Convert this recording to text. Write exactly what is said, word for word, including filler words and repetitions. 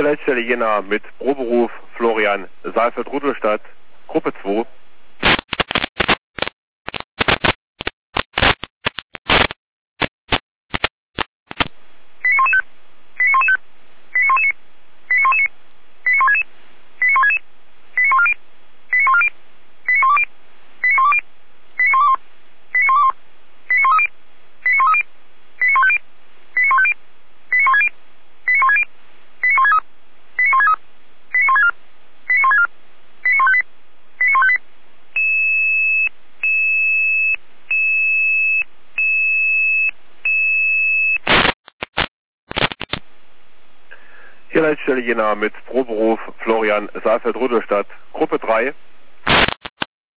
Leitstelle Jena mit Proberuf Florian Saalfeld-Rudolstadt, Gruppe zwei. Hier Leitstelle Jena mit Proberuf Florian Saalfeld-Rudolstadt, Gruppe drei.